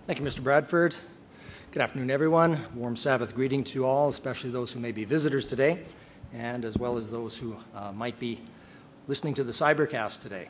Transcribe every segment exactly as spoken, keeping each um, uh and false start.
Thank you, Mister Bradford. Good afternoon, everyone. Warm Sabbath greeting to all, especially those who may be visitors today, and as well as those who uh, might be listening to the Cybercast today.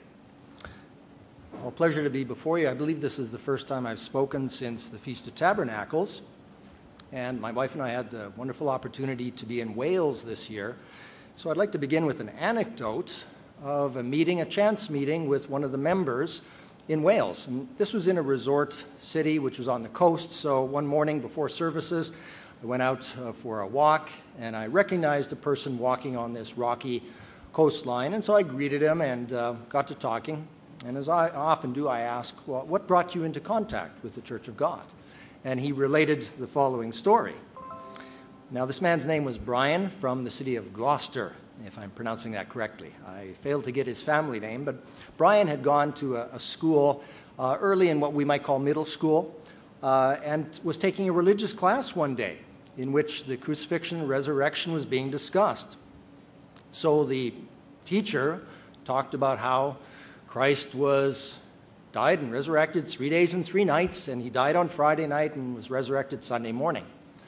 Well, pleasure to be before you. I believe this is the first time I've spoken since the Feast of Tabernacles, and my wife and I had the wonderful opportunity to be in Wales this year. So I'd like to begin with an anecdote of a meeting, a chance meeting with one of the members in Wales. And this was in a resort city which was on the coast, so one morning before services, I went out uh, for a walk, and I recognized a person walking on this rocky coastline, and so I greeted him and uh, got to talking. And as I often do, I asked, well, what brought you into contact with the Church of God? And he related the following story. Now, this man's name was Brian from the city of Gloucester, if I'm pronouncing that correctly. I failed to get his family name, but Brian had gone to a, a school uh, early in what we might call middle school, uh, and was taking a religious class one day in which the crucifixion and resurrection was being discussed. So the teacher talked about how Christ was died and resurrected three days and three nights, and he died on Friday night and was resurrected Sunday morning.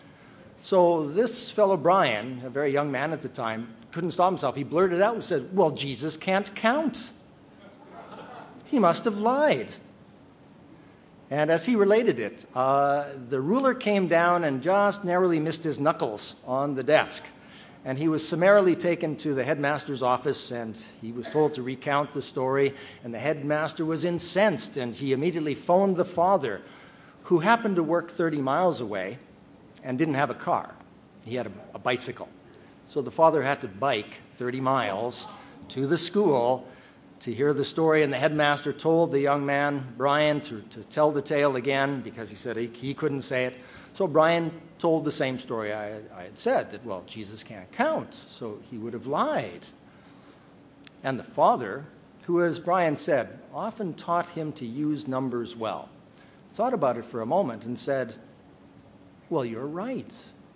So this fellow Brian, a very young man at the time, couldn't stop himself. He blurted out and said, well, Jesus can't count. He must have lied. And as he related it, uh, the ruler came down and just narrowly missed his knuckles on the desk. And he was summarily taken to the headmaster's office, and he was told to recount the story. And the headmaster was incensed, and he immediately phoned the father, who happened to work thirty miles away and didn't have a car. He had a, a bicycle. So the father had to bike thirty miles to the school to hear the story, and the headmaster told the young man, Brian, to, to tell the tale again because he said he, he couldn't say it. So Brian told the same story I, I had said, that, well, Jesus can't count, so he would have lied. And the father, who, as Brian said, often taught him to use numbers well, thought about it for a moment and said, well, you're right.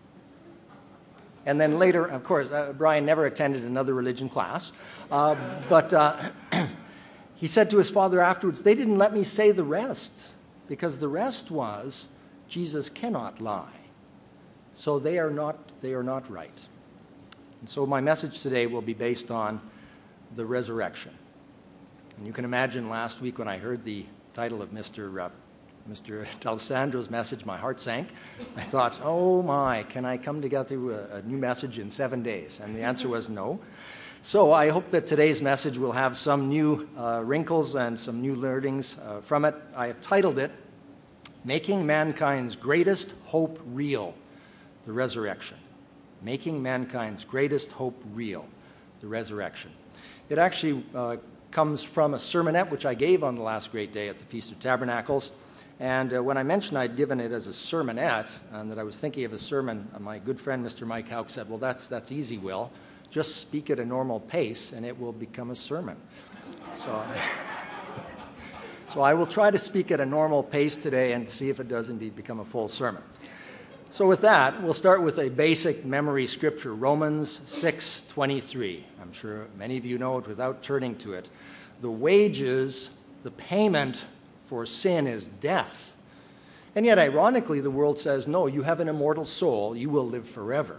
And then later, of course, uh, Brian never attended another religion class, uh, but uh, he said to his father afterwards, they didn't let me say the rest, because the rest was, Jesus cannot lie. So they are not, they are not right. And so my message today will be based on the resurrection. And you can imagine last week when I heard the title of Mister Uh, Mister D'Alessandro's message, my heart sank. I thought, oh my, can I come together with a new message in seven days? And the answer was no. So I hope that today's message will have some new uh, wrinkles and some new learnings uh, from it. I have titled it, Making Mankind's Greatest Hope Real, the Resurrection. Making Mankind's Greatest Hope Real, the Resurrection. It actually uh, comes from a sermonette which I gave on the last great day at the Feast of Tabernacles. And uh, when I mentioned I'd given it as a sermonette and that I was thinking of a sermon, uh, my good friend Mister Mike Houck said, well, that's that's easy, Will. Just speak at a normal pace and it will become a sermon. So, so I will try to speak at a normal pace today and see if it does indeed become a full sermon. So with that, we'll start with a basic memory scripture, Romans six twenty-three. I'm sure many of you know it without turning to it. The wages, the payment for sin is death. And yet, ironically, the world says, no, you have an immortal soul, you will live forever.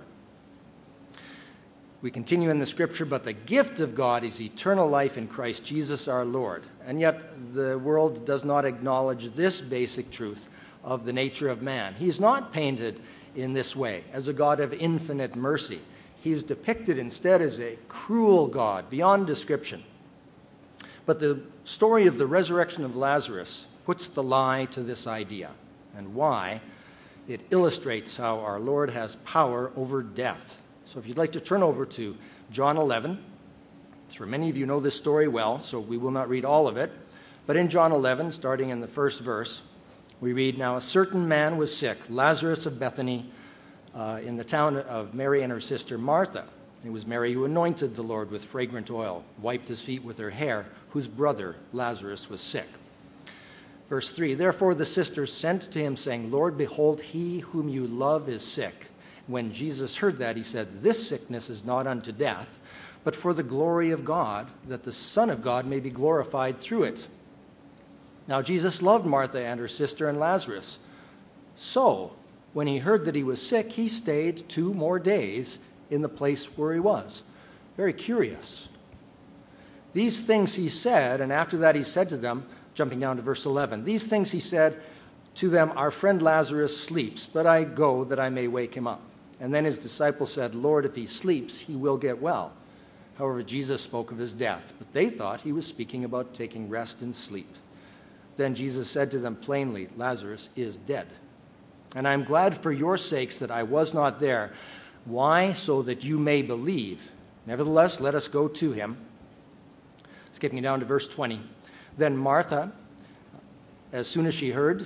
We continue in the scripture, but the gift of God is eternal life in Christ Jesus our Lord. And yet, the world does not acknowledge this basic truth of the nature of man. He is not painted in this way, as a God of infinite mercy. He is depicted instead as a cruel God, beyond description. But the story of the resurrection of Lazarus puts the lie to this idea, and why it illustrates how our Lord has power over death. So if you'd like to turn over to John eleven, I'm sure many of you know this story well, so we will not read all of it. But in John eleven, starting in the first verse, we read, Now a certain man was sick, Lazarus of Bethany, uh, in the town of Mary and her sister Martha. It was Mary who anointed the Lord with fragrant oil, wiped his feet with her hair, whose brother Lazarus was sick. Verse three, Therefore the sisters sent to him, saying, Lord, behold, he whom you love is sick. When Jesus heard that, he said, This sickness is not unto death, but for the glory of God, that the Son of God may be glorified through it. Now Jesus loved Martha and her sister and Lazarus. So, when he heard that he was sick, he stayed two more days in the place where he was. Very curious. These things he said, and after that he said to them, jumping down to verse eleven, these things he said to them, our friend Lazarus sleeps, but I go that I may wake him up. And then his disciples said, Lord, if he sleeps, he will get well. However, Jesus spoke of his death, but they thought he was speaking about taking rest and sleep. Then Jesus said to them plainly, Lazarus is dead. And I am glad for your sakes that I was not there. Why? So that you may believe. Nevertheless, let us go to him. Skipping down to verse twenty. Then Martha, as soon as she heard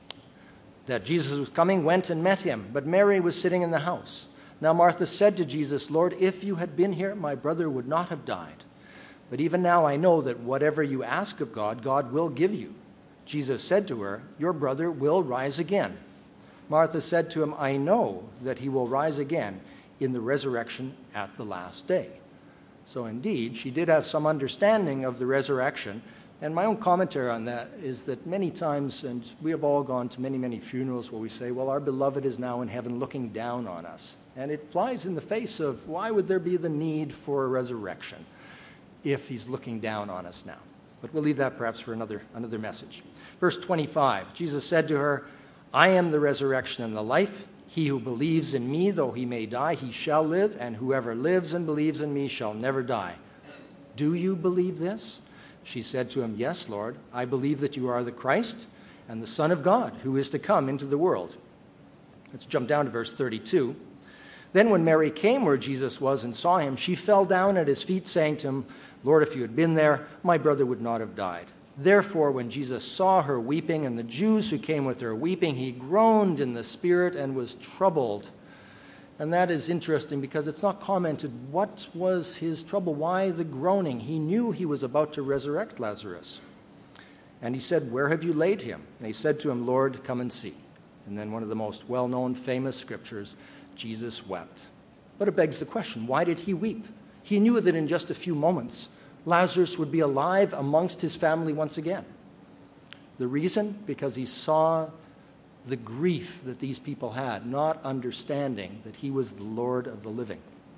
that Jesus was coming, went and met him. But Mary was sitting in the house. Now Martha said to Jesus, Lord, if you had been here, my brother would not have died. But even now I know that whatever you ask of God, God will give you. Jesus said to her, your brother will rise again. Martha said to him, I know that he will rise again in the resurrection at the last day. So indeed, she did have some understanding of the resurrection. And my own commentary on that is that many times, and we have all gone to many, many funerals where we say, well, our beloved is now in heaven looking down on us. And it flies in the face of why would there be the need for a resurrection if he's looking down on us now? But we'll leave that perhaps for another, another message. Verse twenty-five, Jesus said to her, I am the resurrection and the life. He who believes in me, though he may die, he shall live, and whoever lives and believes in me shall never die. Do you believe this? She said to him, yes, Lord, I believe that you are the Christ and the Son of God, who is to come into the world. Let's jump down to verse thirty-two. Then when Mary came where Jesus was and saw him, she fell down at his feet, saying to him, Lord, if you had been there, my brother would not have died. Therefore, when Jesus saw her weeping, and the Jews who came with her weeping, he groaned in the spirit and was troubled. And that is interesting because it's not commented what was his trouble, why the groaning. He knew he was about to resurrect Lazarus. And he said, where have you laid him? And he said to him, Lord, come and see. And then one of the most well-known famous scriptures, Jesus wept. But it begs the question, why did he weep? He knew that in just a few moments, Lazarus would be alive amongst his family once again. The reason? Because he saw the grief that these people had, not understanding that he was the Lord of the living.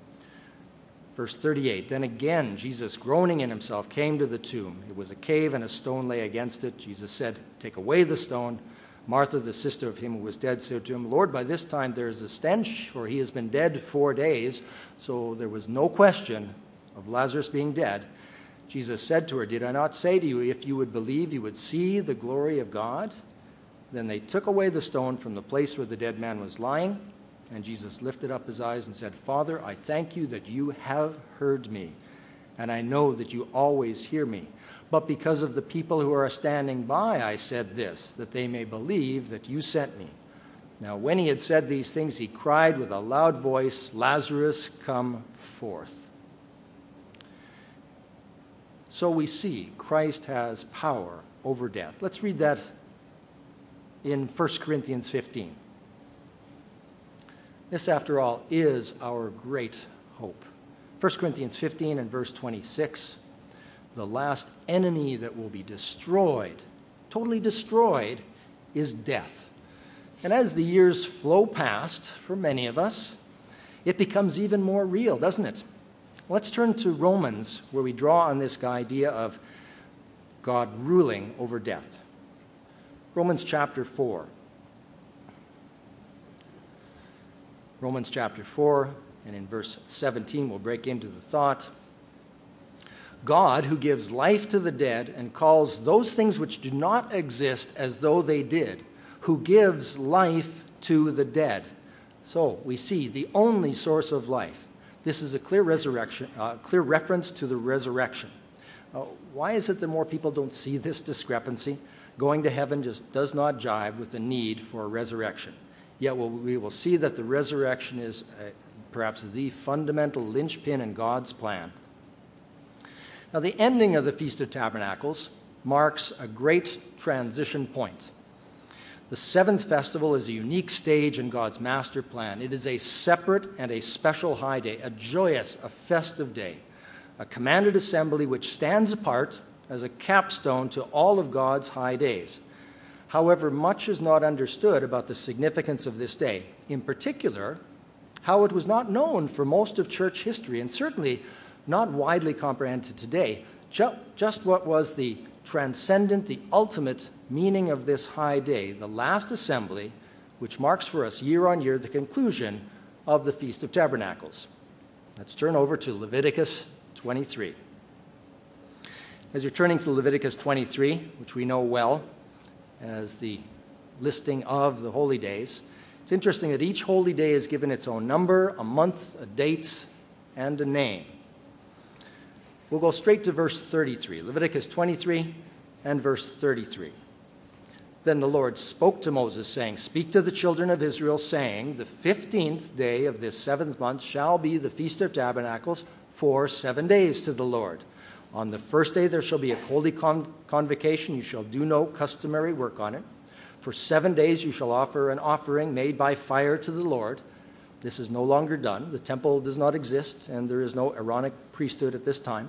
Verse thirty-eight, then again, Jesus, groaning in himself, came to the tomb. It was a cave and a stone lay against it. Jesus said, take away the stone. Martha, the sister of him who was dead, said to him, Lord, by this time there is a stench, for he has been dead four days. So there was no question of Lazarus being dead. Jesus said to her, did I not say to you, if you would believe, you would see the glory of God? Then they took away the stone from the place where the dead man was lying, and Jesus lifted up his eyes and said, Father, I thank you that you have heard me, and I know that you always hear me. But because of the people who are standing by, I said this, that they may believe that you sent me. Now when he had said these things, he cried with a loud voice, Lazarus, come forth. So we see Christ has power over death. Let's read that in First Corinthians fifteen. This, after all, is our great hope. First Corinthians fifteen and verse twenty-six. The last enemy that will be destroyed, totally destroyed, is death. And as the years flow past, for many of us, it becomes even more real, doesn't it? Let's turn to Romans, where we draw on this idea of God ruling over death. Romans chapter four. Romans chapter four, and in verse seventeen, we'll break into the thought. God, who gives life to the dead and calls those things which do not exist as though they did, who gives life to the dead. So we see the only source of life. This is a clear resurrection, uh, clear reference to the resurrection. Uh, why is it that more people don't see this discrepancy? Going to heaven just does not jive with the need for a resurrection. Yet we'll, we will see that the resurrection is uh, perhaps the fundamental linchpin in God's plan. Now, the ending of the Feast of Tabernacles marks a great transition point. The seventh festival is a unique stage in God's master plan. It is a separate and a special high day, a joyous, a festive day, a commanded assembly which stands apart as a capstone to all of God's high days. However, much is not understood about the significance of this day. In particular, how it was not known for most of church history, and certainly not widely comprehended today, ju- just what was the transcendent, the ultimate meaning of this high day, the last assembly, which marks for us year on year the conclusion of the Feast of Tabernacles. Let's turn over to Leviticus twenty-three. As you're turning to Leviticus twenty-three, which we know well as the listing of the holy days, it's interesting that each holy day is given its own number, a month, a date, and a name. We'll go straight to verse thirty-three, Leviticus twenty-three and verse thirty-three. Then the Lord spoke to Moses, saying, "Speak to the children of Israel, saying, the fifteenth day of this seventh month shall be the Feast of Tabernacles for seven days to the Lord. On the first day there shall be a holy con- convocation. You shall do no customary work on it. For seven days you shall offer an offering made by fire to the Lord." This is no longer done. The temple does not exist, and there is no Aaronic priesthood at this time.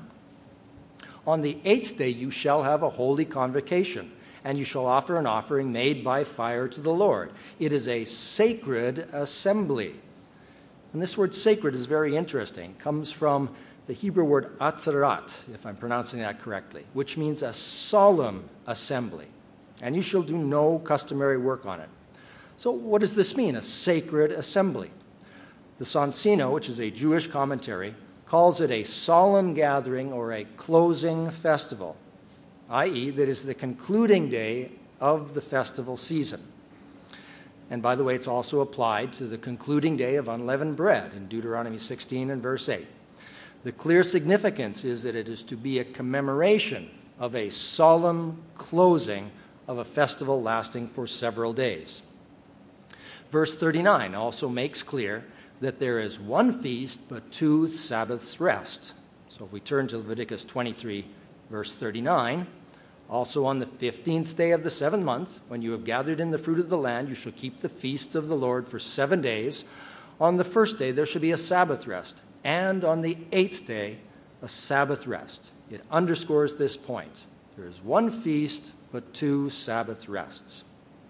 "On the eighth day you shall have a holy convocation, and you shall offer an offering made by fire to the Lord. It is a sacred assembly." And this word sacred is very interesting. It comes from the Hebrew word atzarat, if I'm pronouncing that correctly, which means a solemn assembly. And you shall do no customary work on it. So what does this mean, a sacred assembly? The Sonsino, which is a Jewish commentary, calls it a solemn gathering or a closing festival, that is, that is the concluding day of the festival season. And by the way, it's also applied to the concluding day of unleavened bread in Deuteronomy sixteen and verse eight. The clear significance is that it is to be a commemoration of a solemn closing of a festival lasting for several days. Verse thirty-nine also makes clear that there is one feast but two Sabbaths rest. So if we turn to Leviticus twenty-three, verse thirty-nine, "Also on the fifteenth day of the seventh month, when you have gathered in the fruit of the land, you shall keep the feast of the Lord for seven days. On the first day there shall be a Sabbath rest, and on the eighth day a Sabbath rest." It underscores this point. There is one feast but two Sabbath rests.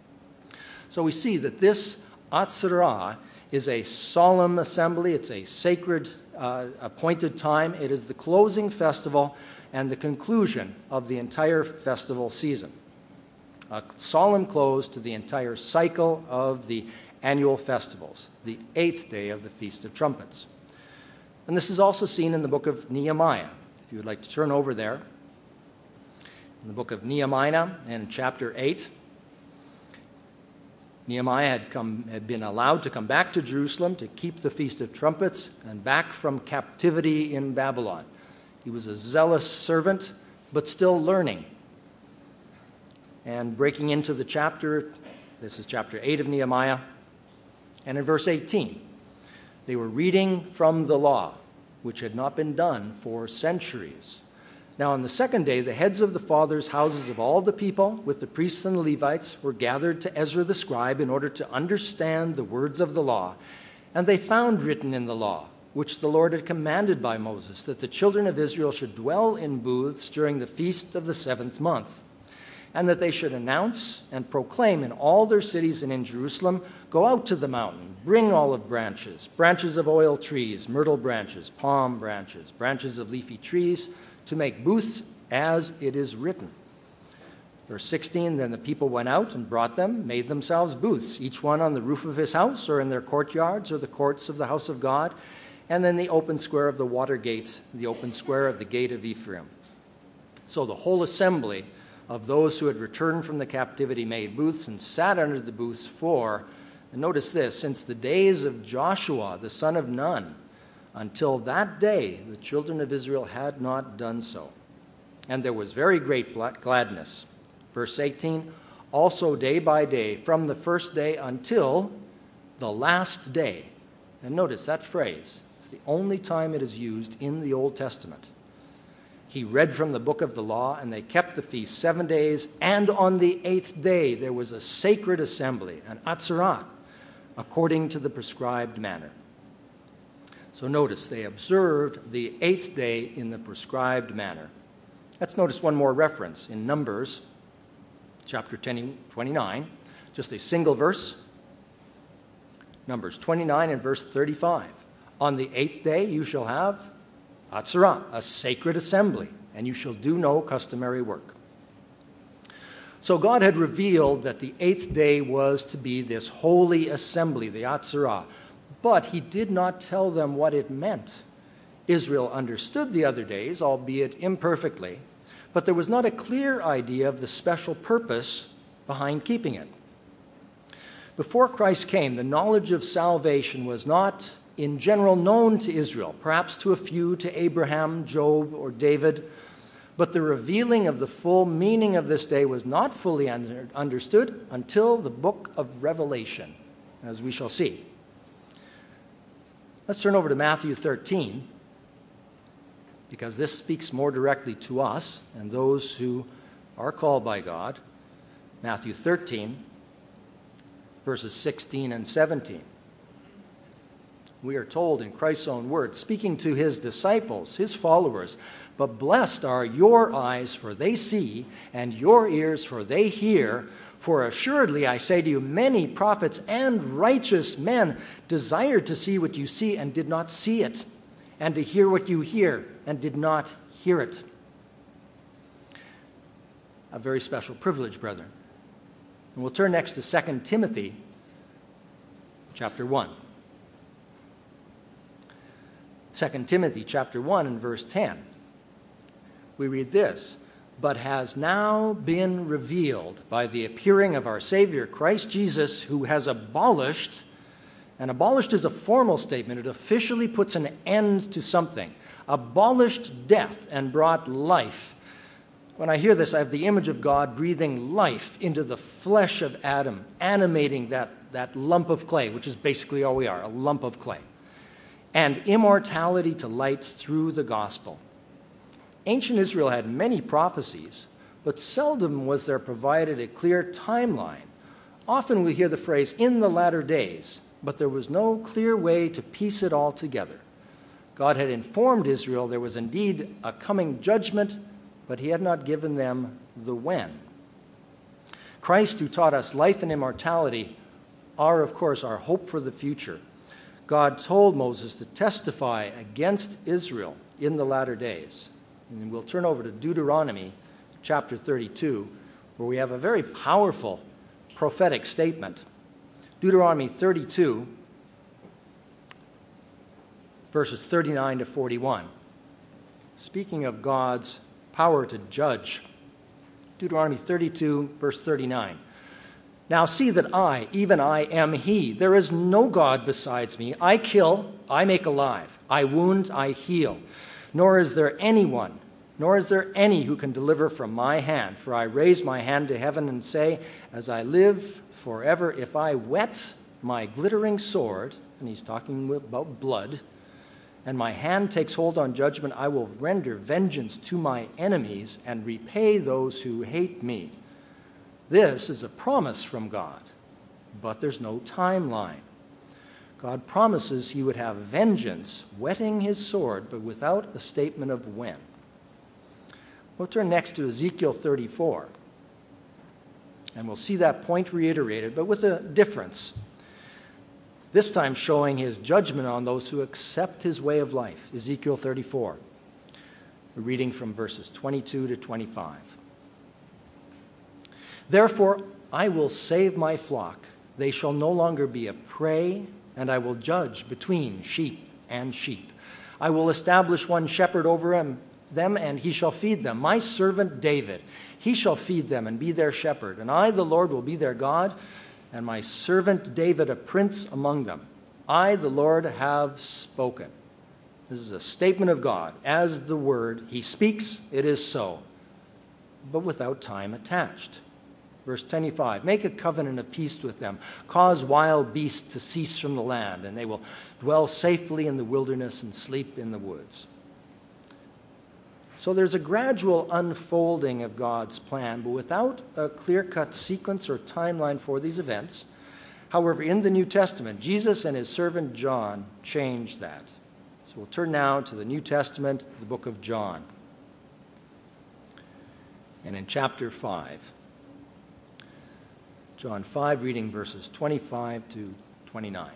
So we see that this Atzarah is a solemn assembly. It's a sacred uh, appointed time. It is the closing festival and the conclusion of the entire festival season. A solemn close to the entire cycle of the annual festivals, the eighth day of the Feast of Trumpets. And this is also seen in the book of Nehemiah. If you would like to turn over there. In the book of Nehemiah and chapter eight, Nehemiah had, come, had been allowed to come back to Jerusalem to keep the Feast of Trumpets and back from captivity in Babylon. He was a zealous servant, but still learning. And breaking into the chapter, this is chapter eight of Nehemiah, and in verse eighteen, they were reading from the law, which had not been done for centuries. Now on the second day, the heads of the fathers' houses of all the people, with the priests and the Levites, were gathered to Ezra the scribe in order to understand the words of the law. And they found written in the law, which the Lord had commanded by Moses, that the children of Israel should dwell in booths during the feast of the seventh month, and that they should announce and proclaim in all their cities and in Jerusalem, "Go out to the mountain, bring olive branches, branches of oil trees, myrtle branches, palm branches, branches of leafy trees, to make booths as it is written." Verse sixteen, "Then the people went out and brought them, made themselves booths, each one on the roof of his house or in their courtyards or the courts of the house of God, and then the open square of the water gate, the open square of the gate of Ephraim." So the whole assembly of those who had returned from the captivity made booths and sat under the booths for, and notice this, since the days of Joshua, the son of Nun, until that day the children of Israel had not done so. And there was very great gladness. Verse eighteen, "Also day by day, from the first day until the last day." And notice that phrase. It's the only time it is used in the Old Testament. "He read from the book of the law, and they kept the feast seven days, and on the eighth day there was a sacred assembly, an atzarat, according to the prescribed manner." So notice, they observed the eighth day in the prescribed manner. Let's notice one more reference in Numbers chapter twenty-nine, just a single verse. Numbers twenty-nine and verse thirty-five. On the eighth day you shall have Atzerah, a sacred assembly, and you shall do no customary work. So God had revealed that the eighth day was to be this holy assembly, the Atzerah, but he did not tell them what it meant. Israel understood the other days, albeit imperfectly, but there was not a clear idea of the special purpose behind keeping it. Before Christ came, the knowledge of salvation was not in general known to Israel, perhaps to a few, to Abraham, Job, or David, but the revealing of the full meaning of this day was not fully under, understood until the book of Revelation, as we shall see. Let's turn over to Matthew thirteen, because this speaks more directly to us and those who are called by God. Matthew thirteen, verses sixteen and seventeen. We are told in Christ's own words, speaking to his disciples, his followers, but blessed are your eyes, for they see, and your ears, for they hear. For assuredly, I say to you, many prophets and righteous men desired to see what you see and did not see it, and to hear what you hear and did not hear it. A very special privilege, brethren. And we'll turn next to Second Timothy chapter one. Second Timothy chapter one and verse ten. We read this, but has now been revealed by the appearing of our Savior Christ Jesus, who has abolished, and abolished is a formal statement, it officially puts an end to something, abolished death and brought life. When I hear this, I have the image of God breathing life into the flesh of Adam, animating that, that lump of clay, which is basically all we are, a lump of clay, and immortality to light through the gospel. Ancient Israel had many prophecies, but seldom was there provided a clear timeline. Often we hear the phrase, in the latter days, but there was no clear way to piece it all together. God had informed Israel there was indeed a coming judgment, but he had not given them the when. Christ, who taught us life and immortality, are, of course, our hope for the future. God told Moses to testify against Israel in the latter days. And we'll turn over to Deuteronomy chapter thirty-two, where we have a very powerful prophetic statement. Deuteronomy thirty-two, verses thirty-nine to forty-one. Speaking of God's power to judge. Deuteronomy thirty-two, verse thirty-nine. Now see that I, even I, am he. There is no God besides me. I kill, I make alive. I wound, I heal. Nor is there anyone, nor is there any who can deliver from my hand. For I raise my hand to heaven and say, as I live forever, if I whet my glittering sword, and he's talking about blood, and my hand takes hold on judgment, I will render vengeance to my enemies and repay those who hate me. This is a promise from God, but there's no timeline. God promises he would have vengeance, whetting his sword, but without a statement of when. We'll turn next to Ezekiel thirty-four, and we'll see that point reiterated, but with a difference. This time showing his judgment on those who accept his way of life. Ezekiel thirty-four. We're reading from verses twenty-two to twenty-five. Therefore, I will save my flock. They shall no longer be a prey, and I will judge between sheep and sheep. I will establish one shepherd over him, them, and he shall feed them. My servant David, he shall feed them and be their shepherd. And I, the Lord, will be their God, and my servant David a prince among them. I, the Lord, have spoken. This is a statement of God. As the word, he speaks, it is so, but without time attached. Verse twenty-five, make a covenant of peace with them. Cause wild beasts to cease from the land, and they will dwell safely in the wilderness and sleep in the woods. So there's a gradual unfolding of God's plan, but without a clear-cut sequence or timeline for these events. However, in the New Testament, Jesus and his servant John changed that. So we'll turn now to the New Testament, the book of John. and in chapter five. John five, reading verses twenty-five to twenty-nine.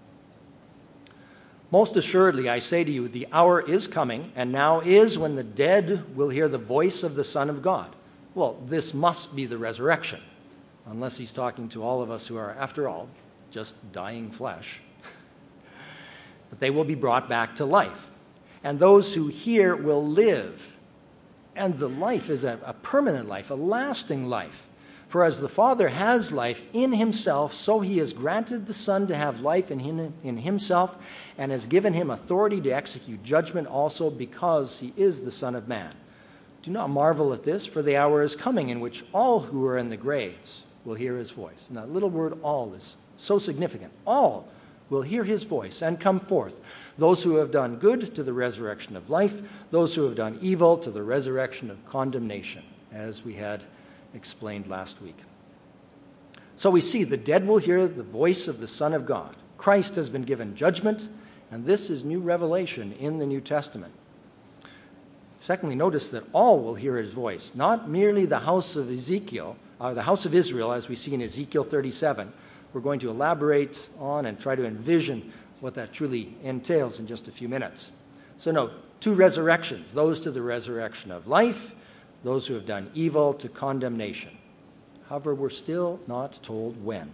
Most assuredly, I say to you, the hour is coming, and now is, when the dead will hear the voice of the Son of God. Well, this must be the resurrection, unless he's talking to all of us who are, after all, just dying flesh. But they will be brought back to life, and those who hear will live. And the life is a, a permanent life, a lasting life. For as the Father has life in himself, so he has granted the Son to have life in, him, in himself, and has given him authority to execute judgment also, because he is the Son of Man. Do not marvel at this, for the hour is coming in which all who are in the graves will hear his voice. And that little word all is so significant. All will hear his voice and come forth. Those who have done good to the resurrection of life, those who have done evil to the resurrection of condemnation, as we had explained last week. So we see the dead will hear the voice of the Son of God. Christ has been given judgment, and this is new revelation in the New Testament. Secondly, notice that all will hear his voice, not merely the house of Ezekiel, or the house of Israel, as we see in Ezekiel thirty-seven. We're going to elaborate on and try to envision what that truly entails in just a few minutes. So note, two resurrections, those to the resurrection of life, those who have done evil to condemnation. However, we're still not told when.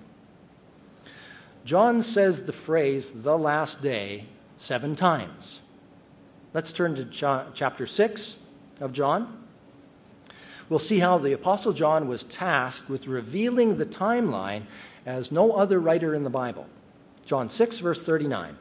John says the phrase, the last day, seven times. Let's turn to chapter six of John. We'll see how the Apostle John was tasked with revealing the timeline as no other writer in the Bible. John six, verse thirty-nine.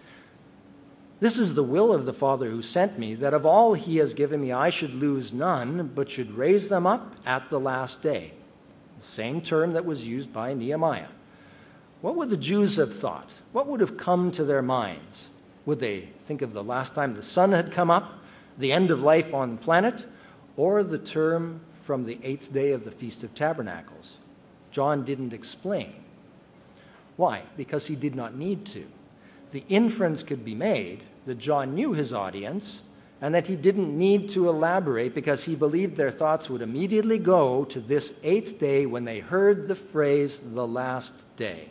This is the will of the Father who sent me, that of all he has given me I should lose none, but should raise them up at the last day. The same term that was used by Nehemiah. What would the Jews have thought? What would have come to their minds? Would they think of the last time the sun had come up, the end of life on the planet, or the term from the eighth day of the Feast of Tabernacles? John didn't explain. Why? Because he did not need to. The inference could be made that John knew his audience and that he didn't need to elaborate, because he believed their thoughts would immediately go to this eighth day when they heard the phrase, the last day.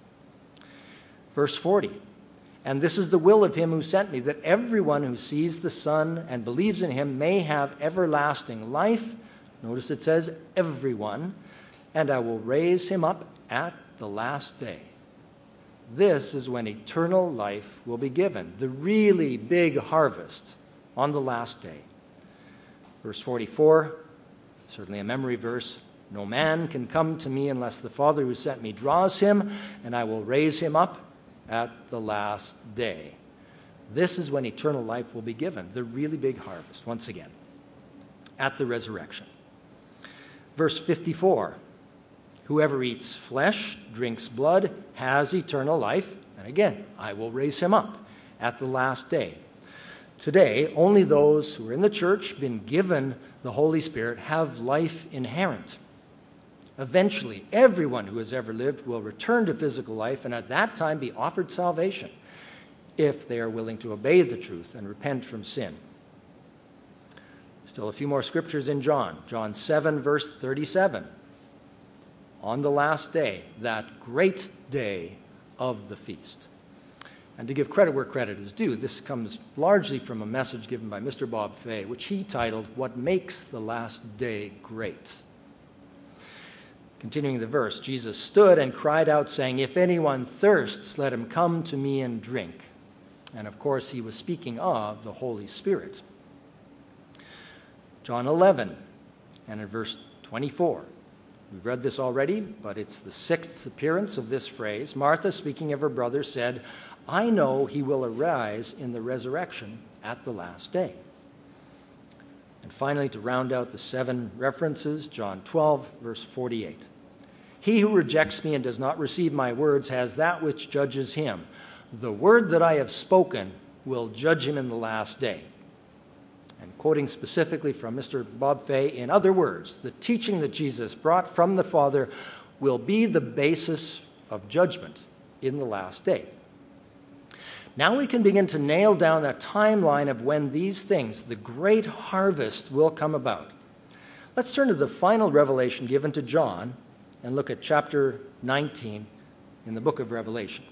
Verse forty, and this is the will of him who sent me, that everyone who sees the Son and believes in him may have everlasting life. Notice it says everyone, and I will raise him up at the last day. This is when eternal life will be given, the really big harvest on the last day. Verse forty-four, certainly a memory verse. No man can come to me unless the Father who sent me draws him, and I will raise him up at the last day. This is when eternal life will be given, the really big harvest, once again, at the resurrection. Verse fifty-four. Whoever eats flesh, drinks blood, has eternal life. And again, I will raise him up at the last day. Today, only those who are in the church, been given the Holy Spirit, have life inherent. Eventually, everyone who has ever lived will return to physical life, and at that time be offered salvation, if they are willing to obey the truth and repent from sin. Still a few more scriptures in John. John seven, verse thirty-seven. On the last day, that great day of the feast. And to give credit where credit is due, this comes largely from a message given by Mister Bob Fay, which he titled, What Makes the Last Day Great? Continuing the verse, Jesus stood and cried out, saying, If anyone thirsts, let him come to me and drink. And of course, he was speaking of the Holy Spirit. John eleven, and in verse twenty-four. We've read this already, but it's the sixth appearance of this phrase. Martha, speaking of her brother, said, I know he will arise in the resurrection at the last day. And finally, to round out the seven references, John twelve, verse forty-eight. He who rejects me and does not receive my words has that which judges him. The word that I have spoken will judge him in the last day. And quoting specifically from Mister Bob Fay, in other words, the teaching that Jesus brought from the Father will be the basis of judgment in the last day. Now we can begin to nail down a timeline of when these things, the great harvest, will come about. Let's turn to the final revelation given to John and look at chapter nineteen in the book of Revelation.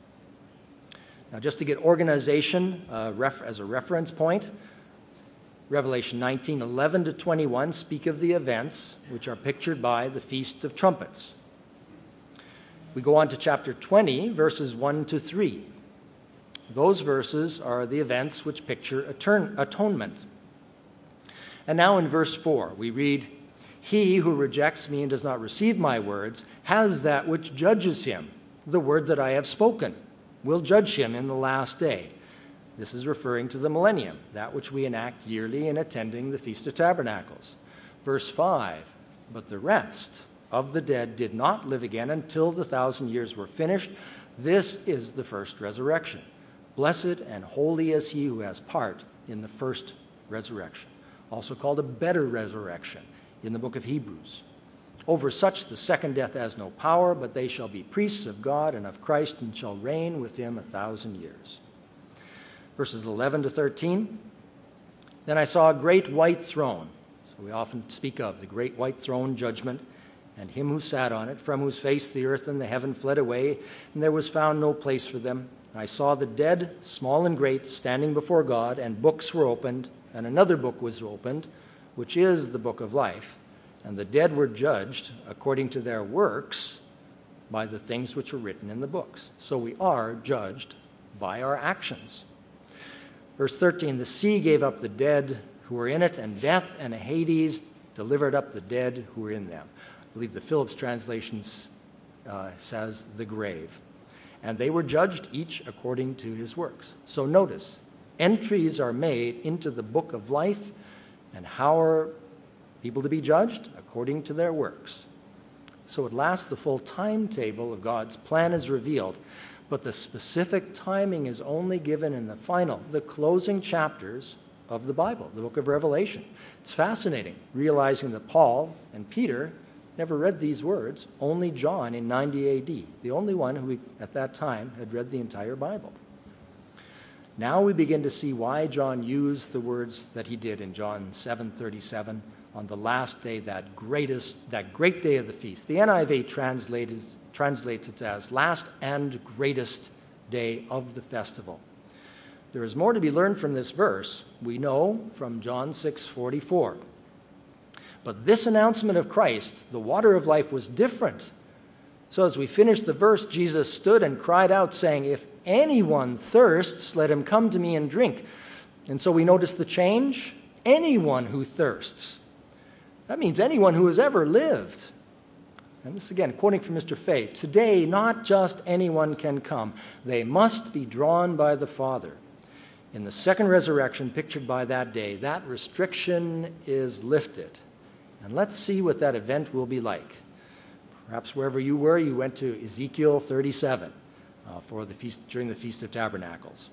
Now, just to get organization uh, ref- as a reference point, Revelation nineteen, eleven to twenty-one speak of the events which are pictured by the Feast of Trumpets. We go on to chapter twenty, verses one to three. Those verses are the events which picture atone- atonement. And now in verse four, we read, "He who rejects me and does not receive my words has that which judges him. The word that I have spoken will judge him in the last day." This is referring to the millennium, that which we enact yearly in attending the Feast of Tabernacles. Verse five, "But the rest of the dead did not live again until the thousand years were finished. This is the first resurrection. Blessed and holy is he who has part in the first resurrection," also called a better resurrection in the book of Hebrews. "Over such the second death has no power, but they shall be priests of God and of Christ and shall reign with him a thousand years." Verses eleven to thirteen, "Then I saw a great white throne." So we often speak of the great white throne judgment, "and him who sat on it, from whose face the earth and the heaven fled away, and there was found no place for them. I saw the dead, small and great, standing before God, and books were opened, and another book was opened, which is the book of life. And the dead were judged according to their works by the things which were written in the books." So we are judged by our actions. Verse thirteen, "The sea gave up the dead who were in it, and death and Hades delivered up the dead who were in them." I believe the Phillips translation uh, says the grave. "And they were judged each according to his works." So notice, entries are made into the book of life, and how are people to be judged? According to their works. So at last the full timetable of God's plan is revealed, but the specific timing is only given in the final, the closing chapters of the Bible, the book of Revelation. It's fascinating, realizing that Paul and Peter never read these words, only John in ninety A D, the only one who at that time had read the entire Bible. Now we begin to see why John used the words that he did in John seven thirty-seven, on the last day, that greatest, that great day of the feast. The N I V translated, translates it as last and greatest day of the festival. There is more to be learned from this verse. We know from John six forty-four. But this announcement of Christ, the water of life, was different. So as we finish the verse, Jesus stood and cried out, saying, "If anyone thirsts, let him come to me and drink." And so we notice the change. Anyone who thirsts. That means anyone who has ever lived. And this again, quoting from Mister Fay, "Today, not just anyone can come. They must be drawn by the Father." In the second resurrection pictured by that day, that restriction is lifted. And let's see what that event will be like. Perhaps wherever you were, you went to Ezekiel thirty-seven uh, for the feast, during the Feast of Tabernacles.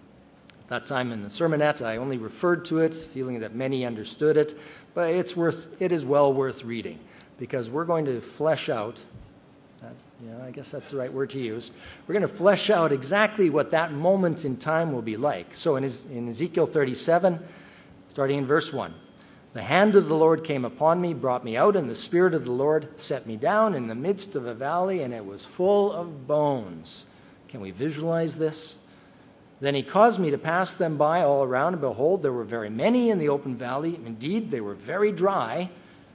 At that time in the sermonette, I only referred to it, feeling that many understood it, but it's worth, it is well worth reading, because we're going to flesh out, uh, you know, I guess that's the right word to use, we're going to flesh out exactly what that moment in time will be like. So in, in Ezekiel thirty-seven, starting in verse one, "The hand of the Lord came upon me, brought me out, and the Spirit of the Lord set me down in the midst of a valley, and it was full of bones." Can we visualize this? "Then he caused me to pass them by all around, and behold, there were very many in the open valley. Indeed, they were very dry."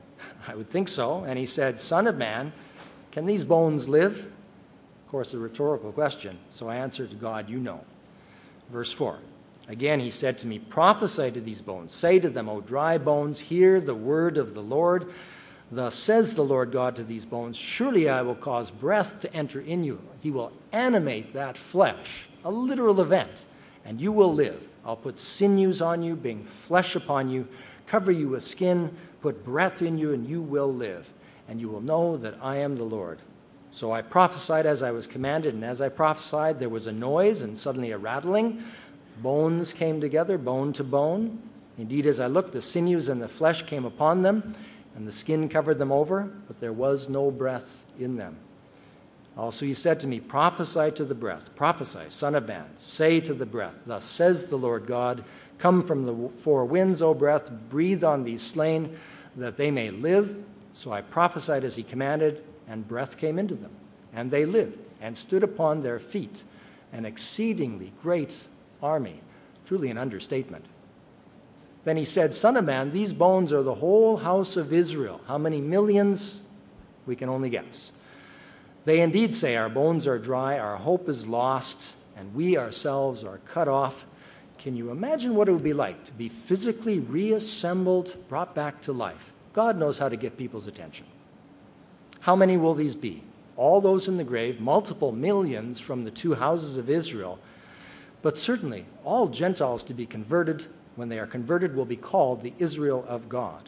I would think so. "And he said, 'Son of man, can these bones live?'" Of course, a rhetorical question. So I answered to God, "You know." Verse four. "Again he said to me, 'Prophesy to these bones. Say to them, O dry bones, hear the word of the Lord. Thus says the Lord God to these bones, surely I will cause breath to enter in you. He will animate that flesh,'" a literal event, "'and you will live. I'll put sinews on you, bring flesh upon you, cover you with skin, put breath in you, and you will live. And you will know that I am the Lord.' So I prophesied as I was commanded, and as I prophesied, there was a noise and suddenly a rattling. Bones came together, bone to bone. Indeed, as I looked, the sinews and the flesh came upon them, and the skin covered them over, but there was no breath in them. Also he said to me, 'Prophesy to the breath, prophesy, Son of man, say to the breath, thus says the Lord God, come from the four winds, O breath, breathe on these slain, that they may live. So I prophesied as he commanded, and breath came into them. And they lived and stood upon their feet, an exceedingly great army. Truly an understatement. Then he said, Son of man, these bones are the whole house of Israel. How many millions? We can only guess. They indeed say, our bones are dry, our hope is lost, and we ourselves are cut off. Can you imagine what it would be like to be physically reassembled, brought back to life? God knows how to get people's attention. How many will these be? All those in the grave, multiple millions from the two houses of Israel, but certainly all Gentiles to be converted. When they are converted, will be called the Israel of God.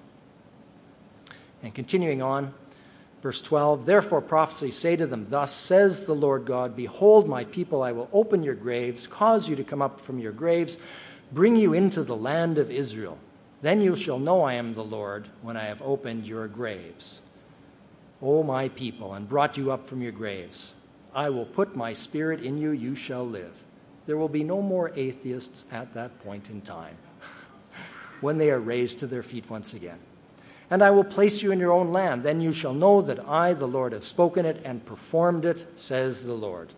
And continuing on, verse twelve, Therefore prophecy, say to them, Thus says the Lord God, Behold, my people, I will open your graves, cause you to come up from your graves, bring you into the land of Israel. Then you shall know I am the Lord, when I have opened your graves. O my people, and brought you up from your graves. I will put my spirit in you, you shall live. There will be no more atheists at that point in time, when they are raised to their feet once again. And I will place you in your own land. Then you shall know that I, the Lord, have spoken it and performed it, says the Lord.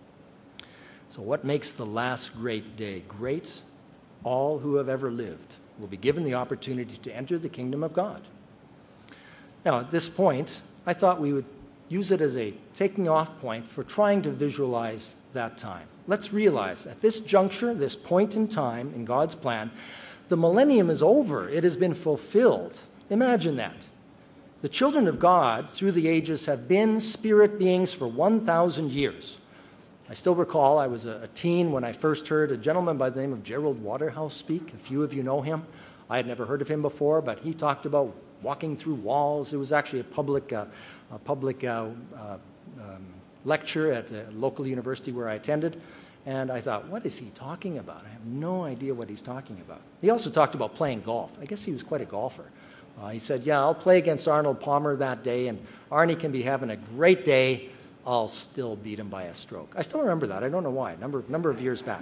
So what makes the last great day great? All who have ever lived will be given the opportunity to enter the kingdom of God. Now, at this point, I thought we would use it as a taking off point for trying to visualize that time. Let's realize at this juncture, this point in time in God's plan, the millennium is over. It has been fulfilled. Imagine that. The children of God through the ages have been spirit beings for one thousand years. I still recall I was a, a teen when I first heard a gentleman by the name of Gerald Waterhouse speak. A few of you know him. I had never heard of him before, but he talked about walking through walls. It was actually a public, uh, a public uh, uh, um, lecture at a local university where I attended. And I thought, what is he talking about? I have no idea what he's talking about. He also talked about playing golf. I guess he was quite a golfer. Uh, he said, yeah, I'll play against Arnold Palmer that day, and Arnie can be having a great day. I'll still beat him by a stroke. I still remember that. I don't know why, a number of, number of years back.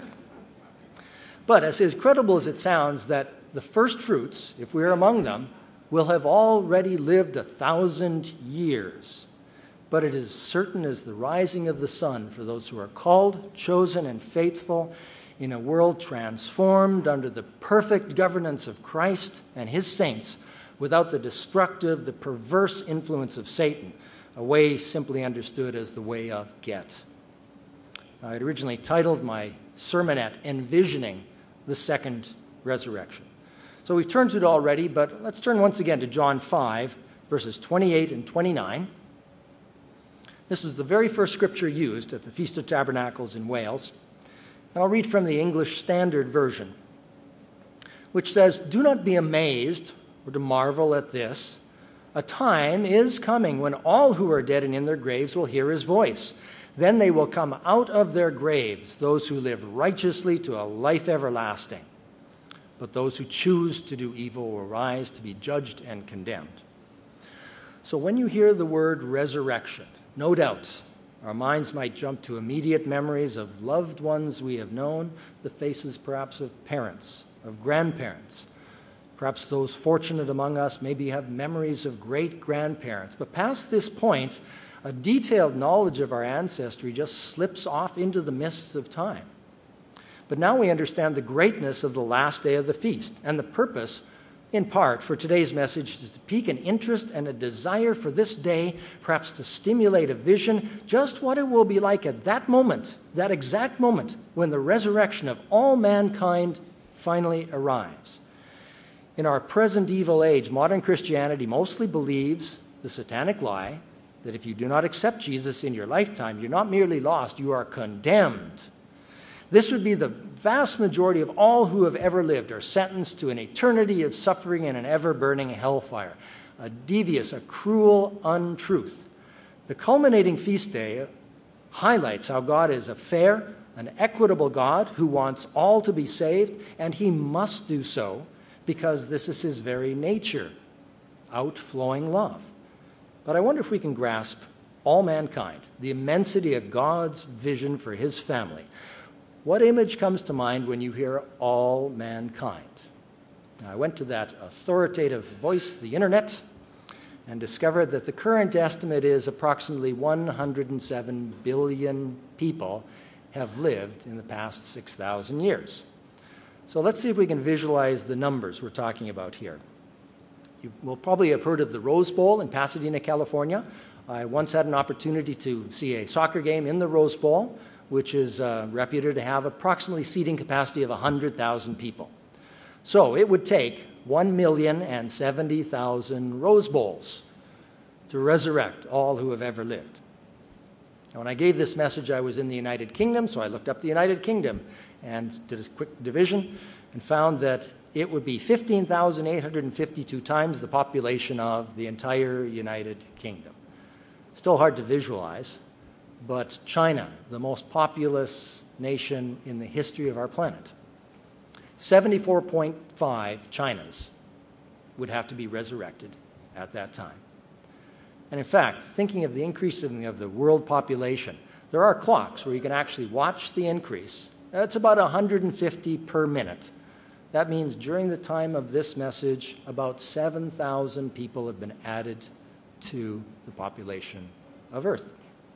But as incredible as it sounds that the first fruits, if we're among them, will have already lived a thousand years. But it is certain as the rising of the sun for those who are called, chosen, and faithful in a world transformed under the perfect governance of Christ and his saints without the destructive, the perverse influence of Satan, a way simply understood as the way of get. I had originally titled my sermonette, Envisioning the Second Resurrection. So we've turned to it already, but let's turn once again to John five, verses twenty-eight and twenty-nine. This was the very first scripture used at the Feast of Tabernacles in Wales. And I'll read from the English Standard Version, which says, Do not be amazed or to marvel at this. A time is coming when all who are dead and in their graves will hear his voice. Then they will come out of their graves, those who live righteously to a life everlasting. But those who choose to do evil will rise to be judged and condemned. So when you hear the word resurrection, no doubt our minds might jump to immediate memories of loved ones we have known, the faces perhaps of parents, of grandparents. Perhaps those fortunate among us maybe have memories of great-grandparents. But past this point, a detailed knowledge of our ancestry just slips off into the mists of time. But now we understand the greatness of the last day of the feast, and the purpose, in part, for today's message is to pique an interest and a desire for this day, perhaps to stimulate a vision, just what it will be like at that moment, that exact moment, when the resurrection of all mankind finally arrives. In our present evil age, modern Christianity mostly believes the satanic lie that if you do not accept Jesus in your lifetime, you're not merely lost, you are condemned. This would be the vast majority of all who have ever lived are sentenced to an eternity of suffering in an ever-burning hellfire, a devious, a cruel untruth. The culminating feast day highlights how God is a fair, an equitable God who wants all to be saved, and he must do so because this is his very nature, outflowing love. But I wonder if we can grasp all mankind, the immensity of God's vision for his family. What image comes to mind when you hear all mankind? Now, I went to that authoritative voice, the internet, and discovered that the current estimate is approximately one hundred seven billion people have lived in the past six thousand years. So let's see if we can visualize the numbers we're talking about here. You will probably have heard of the Rose Bowl in Pasadena, California. I once had an opportunity to see a soccer game in the Rose Bowl, which is uh, reputed to have approximately seating capacity of one hundred thousand people. So it would take one million seventy thousand Rose Bowls to resurrect all who have ever lived. Now, when I gave this message, I was in the United Kingdom, so I looked up the United Kingdom and did a quick division and found that it would be fifteen thousand eight hundred fifty-two times the population of the entire United Kingdom. Still hard to visualize, but China, the most populous nation in the history of our planet, seventy-four point five Chinas would have to be resurrected at that time. And in fact, thinking of the increasing of the world population, there are clocks where you can actually watch the increase. It's about one hundred fifty per minute. That means during the time of this message, about seven thousand people have been added to the population of Earth.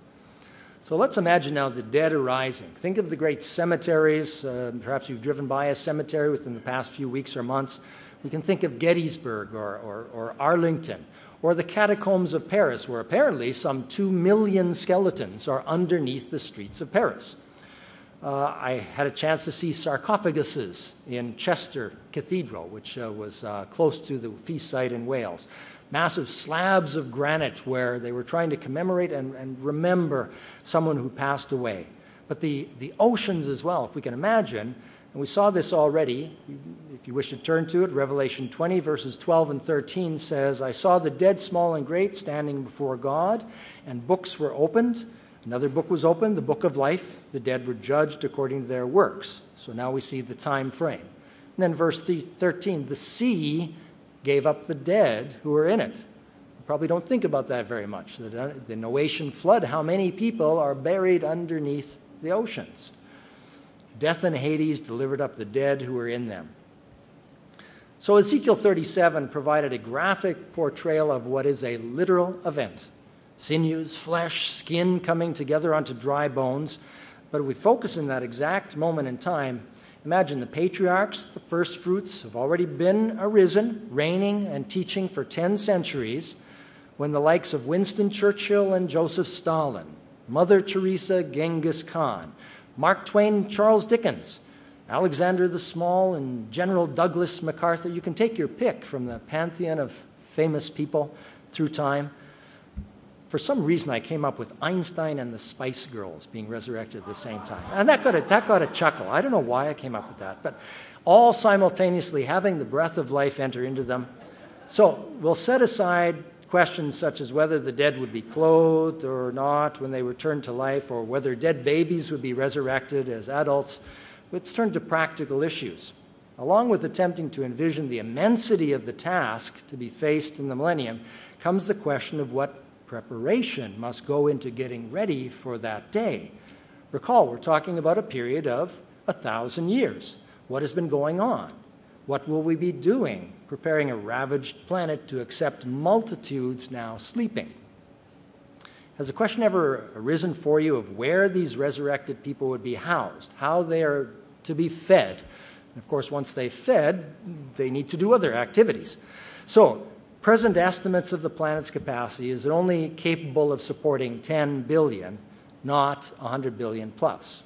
So let's imagine now the dead are rising. Think of the great cemeteries. Uh, perhaps you've driven by a cemetery within the past few weeks or months. We can think of Gettysburg or, or, or Arlington, or the catacombs of Paris, where apparently some two million skeletons are underneath the streets of Paris. Uh, I had a chance to see sarcophaguses in Chester Cathedral, which uh, was uh, close to the feast site in Wales. Massive slabs of granite where they were trying to commemorate and, and remember someone who passed away. But the, the oceans as well, if we can imagine, and we saw this already. If you wish to turn to it, Revelation twenty, verses twelve and thirteen says, I saw the dead, small and great, standing before God, and books were opened. Another book was opened, the book of life. The dead were judged according to their works. So now we see the time frame. And then verse thirteen, the sea gave up the dead who were in it. You probably don't think about that very much. The, the Noachian flood, how many people are buried underneath the oceans? Death and Hades delivered up the dead who were in them. So Ezekiel thirty-seven provided a graphic portrayal of what is a literal event. Sinews, flesh, skin coming together onto dry bones. But if we focus in that exact moment in time, imagine the patriarchs, the first fruits, have already been arisen, reigning and teaching for ten centuries, when the likes of Winston Churchill and Joseph Stalin, Mother Teresa, Genghis Khan, Mark Twain, Charles Dickens, Alexander the Small, and General Douglas MacArthur. You can take your pick from the pantheon of famous people through time. For some reason, I came up with Einstein and the Spice Girls being resurrected at the same time. And that got a, that got a chuckle. I don't know why I came up with that, but all simultaneously having the breath of life enter into them. So we'll set aside questions such as whether the dead would be clothed or not when they returned to life, or whether dead babies would be resurrected as adults. Let's turn to practical issues. Along with attempting to envision the immensity of the task to be faced in the millennium comes the question of what preparation must go into getting ready for that day. Recall, we're talking about a period of a thousand years. What has been going on? What will we be doing, preparing a ravaged planet to accept multitudes now sleeping? Has a question ever arisen for you of where these resurrected people would be housed, how they are to be fed? And of course, once they've fed, they need to do other activities. So, present estimates of the planet's capacity is only capable of supporting ten billion, not one hundred billion plus.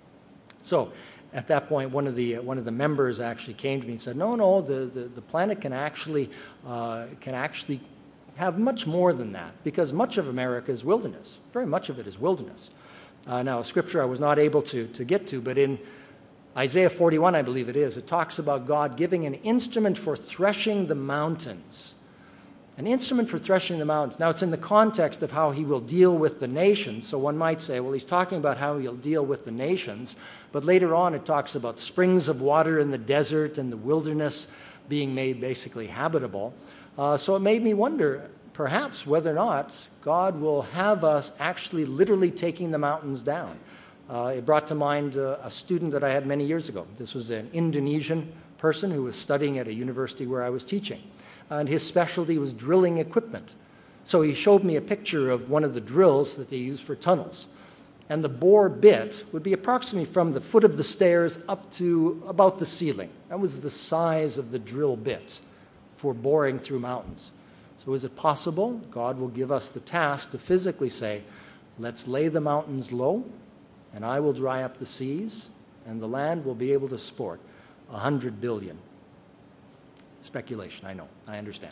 So at that point, one of the one of the members actually came to me and said, no, no, the, the, the planet can actually, uh, can actually have much more than that, because much of America is wilderness. Very much of it is wilderness. Uh, now, a scripture I was not able to, to get to, but in Isaiah forty-one, I believe it is, it talks about God giving an instrument for threshing the mountains. An instrument for threshing the mountains. Now, it's in the context of how he will deal with the nations. So one might say, well, he's talking about how he'll deal with the nations. But later on, it talks about springs of water in the desert and the wilderness being made basically habitable. Uh, so it made me wonder, perhaps, whether or not God will have us actually literally taking the mountains down. Uh, it brought to mind uh, a student that I had many years ago. This was an Indonesian person who was studying at a university where I was teaching, and his specialty was drilling equipment. So he showed me a picture of one of the drills that they use for tunnels. And the bore bit would be approximately from the foot of the stairs up to about the ceiling. That was the size of the drill bit for boring through mountains. So is it possible God will give us the task to physically say, let's lay the mountains low, and I will dry up the seas, and the land will be able to support a hundred billion. Speculation, I know, I understand.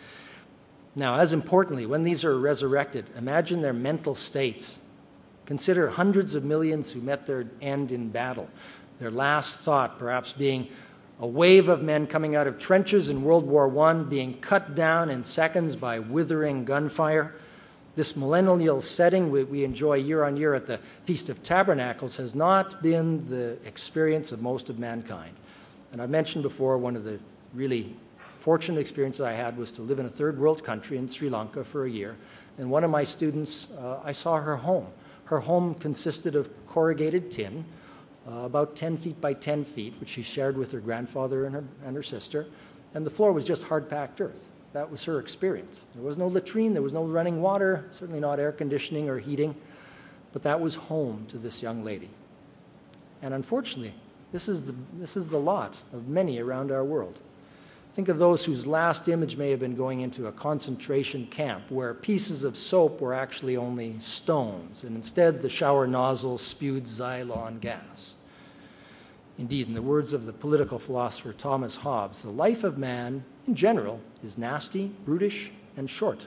Now, as importantly, when these are resurrected, imagine their mental state. Consider hundreds of millions who met their end in battle, their last thought perhaps being a wave of men coming out of trenches in World War One, being cut down in seconds by withering gunfire. This millennial setting we, we enjoy year on year at the Feast of Tabernacles has not been the experience of most of mankind. And I mentioned before, one of the really fortunate experiences I had was to live in a third world country in Sri Lanka for a year. And one of my students, uh, I saw her home. Her home consisted of corrugated tin, uh, about ten feet by ten feet, which she shared with her grandfather and her, and her sister. And the floor was just hard-packed earth. That was her experience. There was no latrine, there was no running water, certainly not air conditioning or heating. But that was home to this young lady. And unfortunately, this is the, this is the lot of many around our world. Think of those whose last image may have been going into a concentration camp where pieces of soap were actually only stones, and instead the shower nozzle spewed Xylon gas. Indeed, in the words of the political philosopher Thomas Hobbes, the life of man, in general, is nasty, brutish, and short.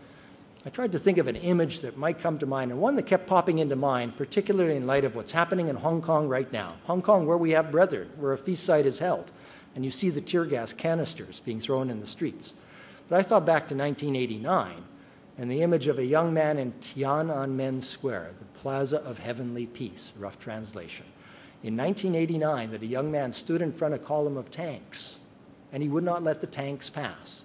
I tried to think of an image that might come to mind, and one that kept popping into mind, particularly in light of what's happening in Hong Kong right now. Hong Kong, where we have brethren, where a feast site is held. And you see the tear gas canisters being thrown in the streets. But I thought back to nineteen eighty-nine and the image of a young man in Tiananmen Square, the Plaza of Heavenly Peace, rough translation. In nineteen eighty-nine, that a young man stood in front of a column of tanks, and he would not let the tanks pass.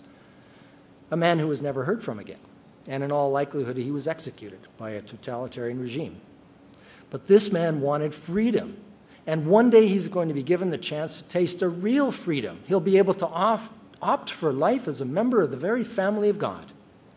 A man who was never heard from again, and in all likelihood he was executed by a totalitarian regime. But this man wanted freedom. And one day he's going to be given the chance to taste a real freedom. He'll be able to off, opt for life as a member of the very family of God.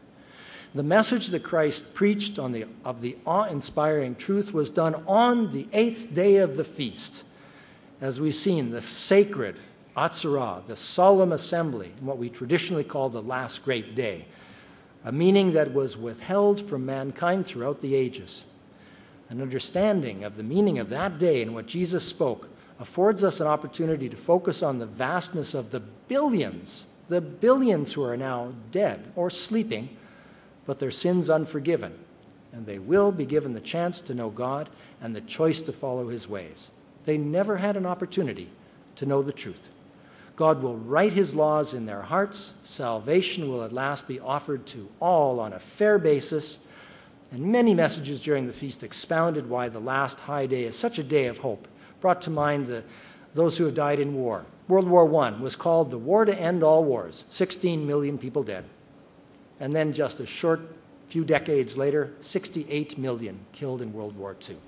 The message that Christ preached on the, of the awe-inspiring truth was done on the eighth day of the feast. As we've seen, the sacred Atzarah, the solemn assembly, what we traditionally call the last great day, a meaning that was withheld from mankind throughout the ages. An understanding of the meaning of that day and what Jesus spoke affords us an opportunity to focus on the vastness of the billions, the billions who are now dead or sleeping, but their sins unforgiven. And they will be given the chance to know God and the choice to follow his ways. They never had an opportunity to know the truth. God will write his laws in their hearts. Salvation will at last be offered to all on a fair basis. And many messages during the feast expounded why the last high day is such a day of hope, brought to mind the, those who have died in war. World War One was called the war to end all wars, sixteen million people dead. And then just a short few decades later, sixty-eight million killed in World War Two.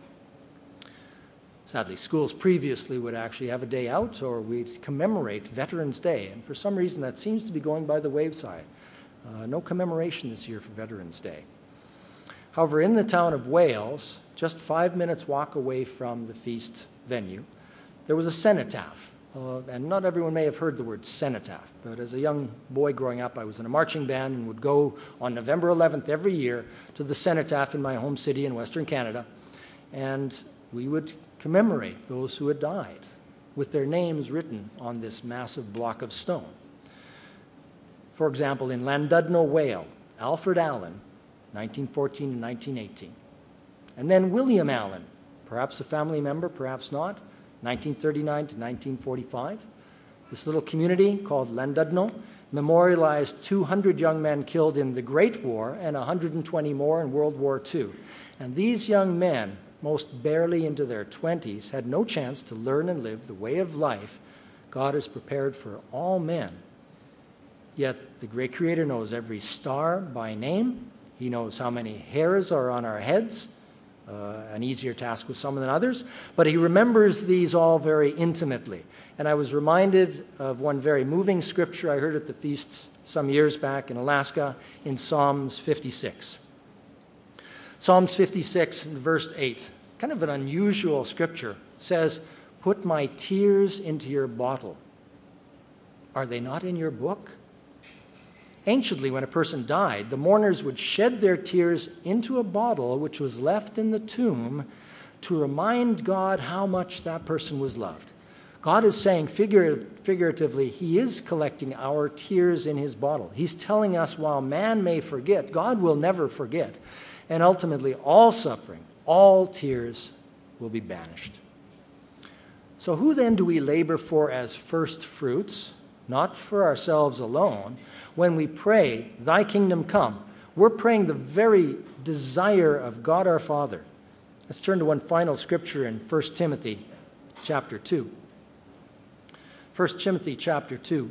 Sadly, schools previously would actually have a day out, or we'd commemorate Veterans Day, and for some reason that seems to be going by the wayside. Uh, no commemoration this year for Veterans Day. However, in the town of Wales, just five minutes walk away from the feast venue, there was a cenotaph. Uh, and not everyone may have heard the word cenotaph, but as a young boy growing up, I was in a marching band and would go on November eleventh every year to the cenotaph in my home city in Western Canada, and we would commemorate those who had died with their names written on this massive block of stone. For example, in Llandudno, Wales, Alfred Allen, nineteen fourteen and nineteen eighteen. And then William Allen, perhaps a family member, perhaps not, nineteen thirty-nine to nineteen forty-five. This little community called Llandudno memorialized two hundred young men killed in the Great War and one hundred twenty more in World War Two. And these young men, most barely into their twenties, had no chance to learn and live the way of life God has prepared for all men. Yet the great Creator knows every star by name. He knows how many hairs are on our heads, uh, an easier task with some than others, but he remembers these all very intimately. And I was reminded of one very moving scripture I heard at the feasts some years back in Alaska in Psalms fifty-six. Psalms fifty-six, verse eight, kind of an unusual scripture. It says, "Put my tears into your bottle. Are they not in your book?" Anciently, when a person died, the mourners would shed their tears into a bottle which was left in the tomb to remind God how much that person was loved. God is saying figur- figuratively, he is collecting our tears in his bottle. He's telling us while man may forget, God will never forget. And ultimately, all suffering, all tears will be banished. So who then do we labor for as first fruits? Not for ourselves alone. When we pray, thy kingdom come, we're praying the very desire of God our Father. Let's turn to one final scripture in First Timothy chapter two. First Timothy chapter two,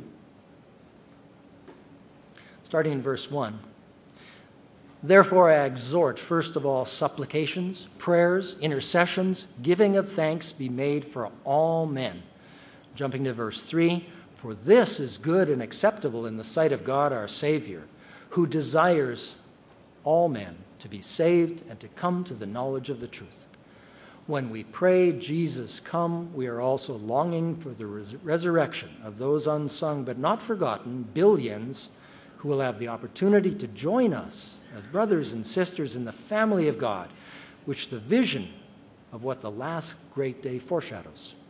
starting in verse one. Therefore I exhort, first of all, supplications, prayers, intercessions, giving of thanks be made for all men. Jumping to verse three. For this is good and acceptable in the sight of God our Savior, who desires all men to be saved and to come to the knowledge of the truth. When we pray, Jesus, come, we are also longing for the res- resurrection of those unsung but not forgotten billions who will have the opportunity to join us as brothers and sisters in the family of God, which the vision of what the last great day foreshadows.